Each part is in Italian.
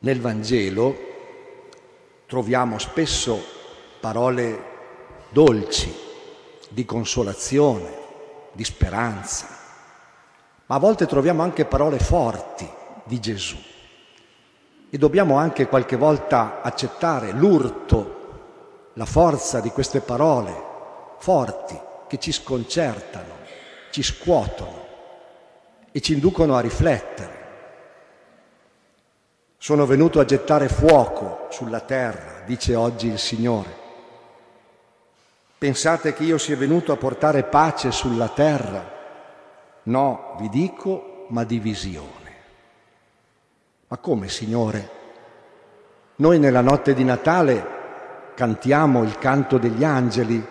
Nel Vangelo troviamo spesso parole dolci, di consolazione, di speranza, ma a volte troviamo anche parole forti di Gesù e dobbiamo anche qualche volta accettare l'urto, la forza di queste parole forti che ci sconcertano, ci scuotono e ci inducono a riflettere. Sono venuto a gettare fuoco sulla terra, dice oggi il Signore. Pensate che io sia venuto a portare pace sulla terra? No, vi dico, ma divisione. Ma come, Signore? Noi nella notte di Natale cantiamo il canto degli angeli.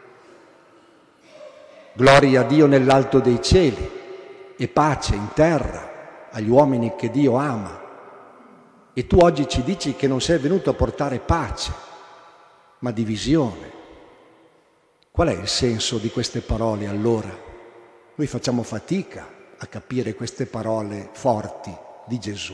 Gloria a Dio nell'alto dei cieli e pace in terra agli uomini che Dio ama. E tu oggi ci dici che non sei venuto a portare pace, ma divisione. Qual è il senso di queste parole allora? Noi facciamo fatica a capire queste parole forti di Gesù.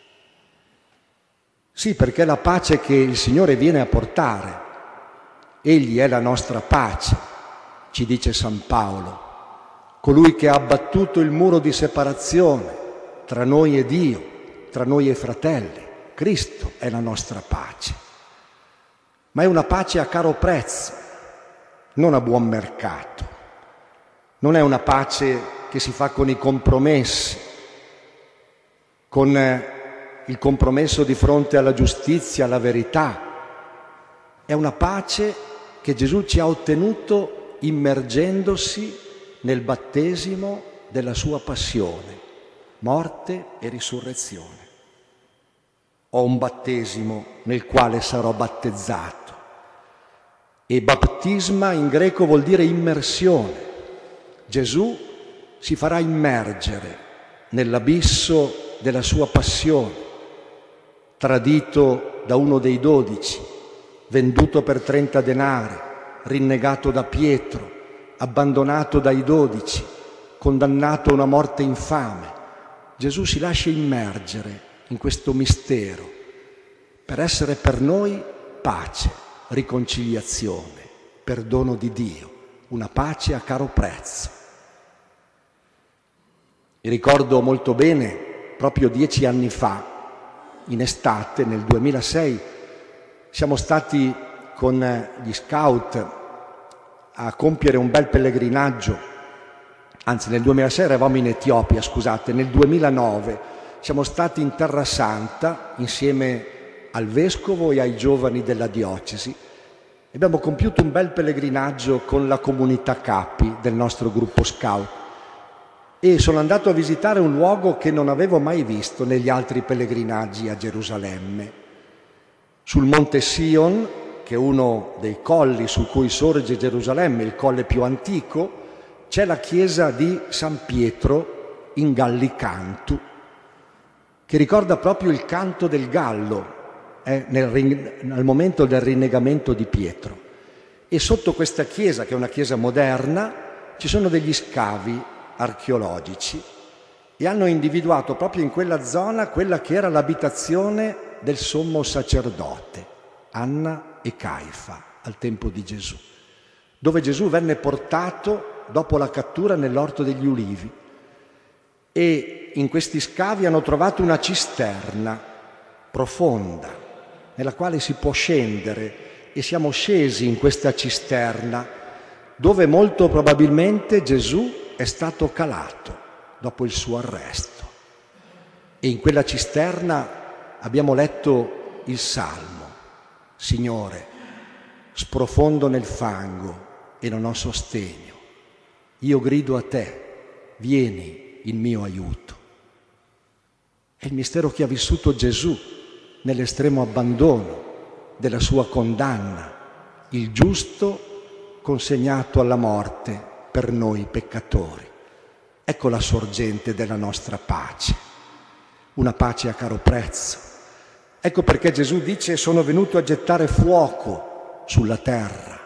Sì, perché la pace che il Signore viene a portare, Egli è la nostra pace, ci dice San Paolo, colui che ha abbattuto il muro di separazione tra noi e Dio, tra noi e i fratelli. Cristo è la nostra pace, ma è una pace a caro prezzo, non a buon mercato. Non è una pace che si fa con i compromessi, con il compromesso di fronte alla giustizia, alla verità. È una pace che Gesù ci ha ottenuto immergendosi nel battesimo della sua passione, morte e risurrezione. Ho un battesimo nel quale sarò battezzato. E battisma in greco vuol dire immersione. Gesù si farà immergere nell'abisso della sua passione, tradito da uno dei 12, venduto per 30 denari, rinnegato da Pietro, abbandonato dai 12, condannato a una morte infame. Gesù si lascia immergere in questo mistero per essere per noi pace, riconciliazione, perdono di Dio, una pace a caro prezzo. E ricordo molto bene, proprio 10 anni fa, in estate, nel 2006, siamo stati con gli scout a compiere un bel pellegrinaggio, anzi nel 2006 eravamo in Etiopia, scusate, nel 2009 siamo stati in Terra Santa insieme al Vescovo e ai giovani della diocesi. Abbiamo compiuto un bel pellegrinaggio con la comunità capi del nostro gruppo scout e sono andato a visitare un luogo che non avevo mai visto negli altri pellegrinaggi a Gerusalemme. Sul Monte Sion, che è uno dei colli su cui sorge Gerusalemme, il colle più antico, c'è la chiesa di San Pietro in Gallicantu, che ricorda proprio il canto del gallo nel momento del rinnegamento di Pietro. E sotto questa chiesa, che è una chiesa moderna, ci sono degli scavi archeologici e hanno individuato proprio in quella zona quella che era l'abitazione del sommo sacerdote, Anna e Caifa, al tempo di Gesù, dove Gesù venne portato dopo la cattura nell'Orto degli Ulivi. E in questi scavi hanno trovato una cisterna profonda nella quale si può scendere e siamo scesi in questa cisterna dove molto probabilmente Gesù è stato calato dopo il suo arresto. E in quella cisterna abbiamo letto il Salmo: Signore, sprofondo nel fango e non ho sostegno. Io grido a te, vieni in mio aiuto. È il mistero che ha vissuto Gesù nell'estremo abbandono della sua condanna, il giusto consegnato alla morte per noi peccatori. Ecco la sorgente della nostra pace, una pace a caro prezzo. Ecco perché Gesù dice: sono venuto a gettare fuoco sulla terra.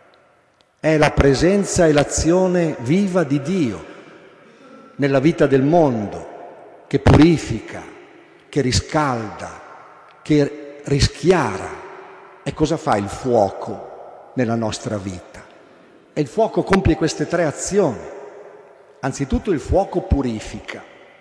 È la presenza e l'azione viva di Dio nella vita del mondo, che purifica, che riscalda, che rischiara. E cosa fa il fuoco nella nostra vita? E il fuoco compie queste tre azioni. Anzitutto il fuoco purifica.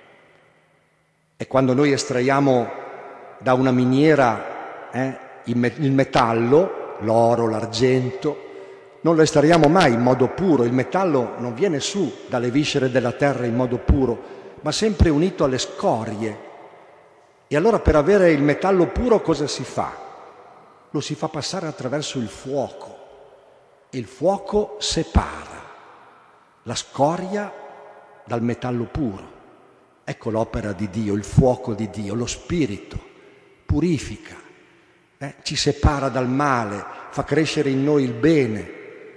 E quando noi estraiamo da una miniera il metallo, l'oro, l'argento, non lo estraiamo mai in modo puro. Il metallo non viene su dalle viscere della terra in modo puro, ma sempre unito alle scorie. E allora per avere il metallo puro cosa si fa? Lo si fa passare attraverso il fuoco. E il fuoco separa la scoria dal metallo puro. Ecco l'opera di Dio, il fuoco di Dio, lo Spirito purifica, ci separa dal male, fa crescere in noi il bene.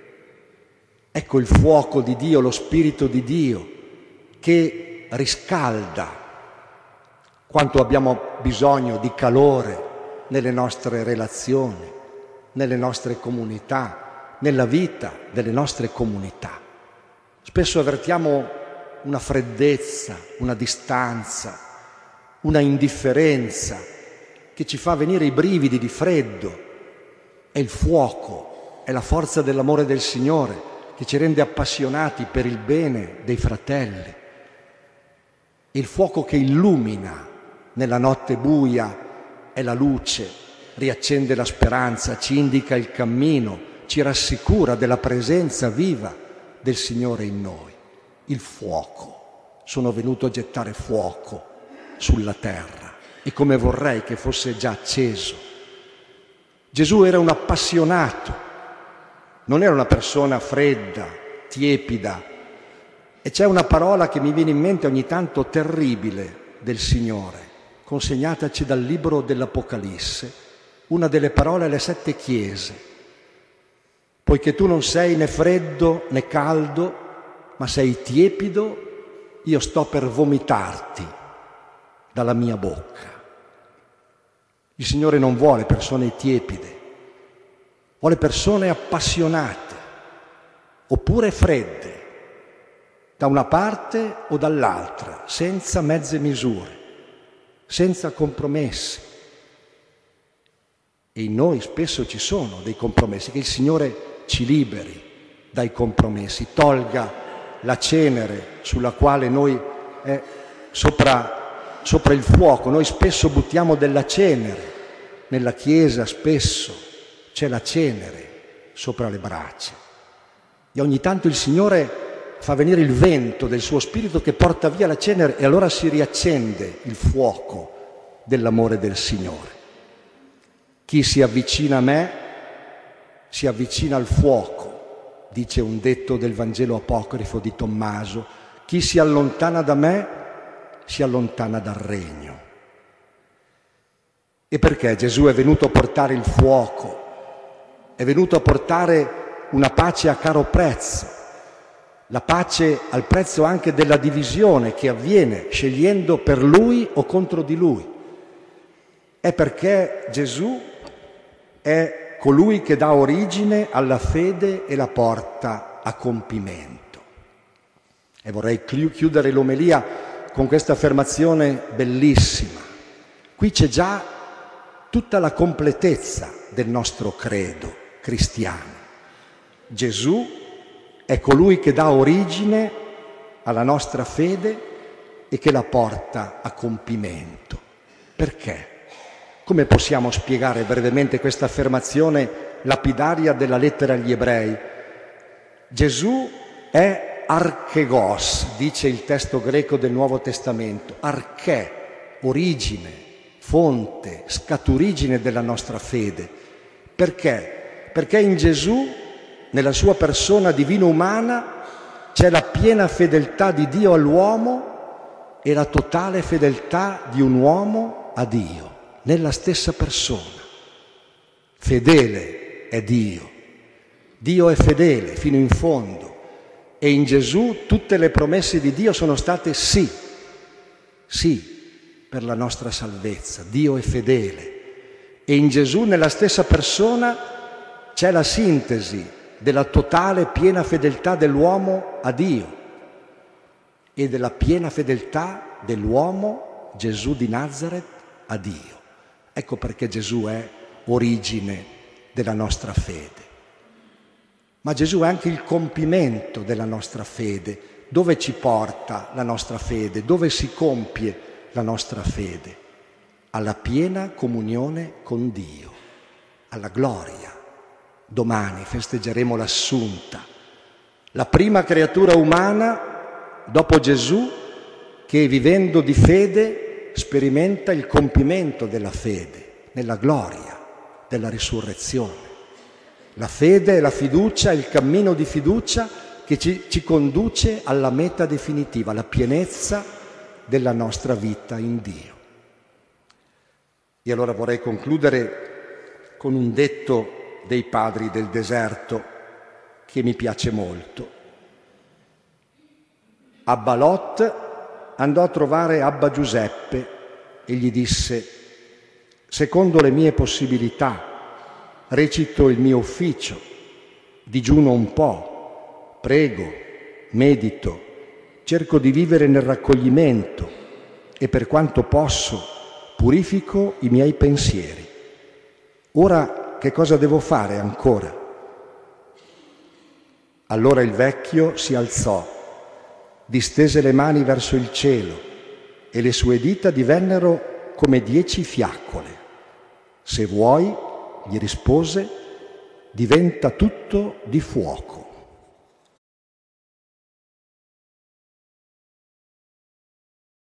Ecco il fuoco di Dio, lo Spirito di Dio, che riscalda quanto abbiamo bisogno di calore nelle nostre relazioni, nelle nostre comunità, nella vita delle nostre comunità. Spesso avvertiamo una freddezza, una distanza, una indifferenza che ci fa venire i brividi di freddo. È il fuoco, è la forza dell'amore del Signore che ci rende appassionati per il bene dei fratelli. È il fuoco che illumina nella notte buia, è la luce, riaccende la speranza, ci indica il cammino, ci rassicura della presenza viva del Signore in noi. Il fuoco. Sono venuto a gettare fuoco sulla terra e come vorrei che fosse già acceso. Gesù era un appassionato, non era una persona fredda, tiepida. E c'è una parola che mi viene in mente ogni tanto terribile del Signore, consegnataci dal libro dell'Apocalisse, una delle parole alle 7 chiese. Poiché tu non sei né freddo né caldo, ma sei tiepido, io sto per vomitarti dalla mia bocca. Il Signore non vuole persone tiepide, vuole persone appassionate, oppure fredde, da una parte o dall'altra, senza mezze misure, senza compromessi. E in noi spesso ci sono dei compromessi, che il Signore ci liberi dai compromessi, tolga la cenere sulla quale noi sopra il fuoco. Noi spesso buttiamo della cenere nella chiesa, spesso c'è la cenere sopra le braccia e ogni tanto il Signore fa venire il vento del suo Spirito che porta via la cenere e allora si riaccende il fuoco dell'amore del Signore. Chi si avvicina a me si avvicina al fuoco, dice un detto del Vangelo apocrifo di Tommaso. Chi si allontana da me si allontana dal regno. E perché Gesù è venuto a portare il fuoco, è venuto a portare una pace a caro prezzo, la pace al prezzo anche della divisione che avviene scegliendo per lui o contro di lui. È perché Gesù è colui che dà origine alla fede e la porta a compimento. E vorrei chiudere l'omelia con questa affermazione bellissima. Qui c'è già tutta la completezza del nostro credo cristiano. Gesù è colui che dà origine alla nostra fede e che la porta a compimento. Perché? Come possiamo spiegare brevemente questa affermazione lapidaria della lettera agli Ebrei? Gesù è archegos, dice il testo greco del Nuovo Testamento. Arché, origine, fonte, scaturigine della nostra fede. Perché? Perché in Gesù, nella sua persona divino-umana, c'è la piena fedeltà di Dio all'uomo e la totale fedeltà di un uomo a Dio, nella stessa persona. Fedele è Dio. Dio è fedele fino in fondo e in Gesù tutte le promesse di Dio sono state sì, sì, per la nostra salvezza. Dio è fedele e in Gesù nella stessa persona c'è la sintesi della totale piena fedeltà dell'uomo a Dio e della piena fedeltà dell'uomo Gesù di Nazaret a Dio. Ecco perché Gesù è origine della nostra fede. Ma Gesù è anche il compimento della nostra fede. Dove ci porta la nostra fede? Dove si compie la nostra fede? Alla piena comunione con Dio, alla gloria. Domani festeggeremo l'Assunta, la prima creatura umana dopo Gesù che, vivendo di fede, sperimenta il compimento della fede nella gloria della risurrezione. La fede e la fiducia, il cammino di fiducia che ci conduce alla meta definitiva, alla pienezza della nostra vita in Dio. E allora vorrei concludere con un detto dei padri del deserto che mi piace molto. Abba Lot andò a trovare Abba Giuseppe e gli disse: secondo le mie possibilità recito il mio ufficio, digiuno un po', prego, medito, cerco di vivere nel raccoglimento e per quanto posso purifico i miei pensieri. Ora che cosa devo fare ancora? Allora il vecchio si alzò, distese le mani verso il cielo e le sue dita divennero come 10 fiaccole. Se vuoi, gli rispose, diventa tutto di fuoco.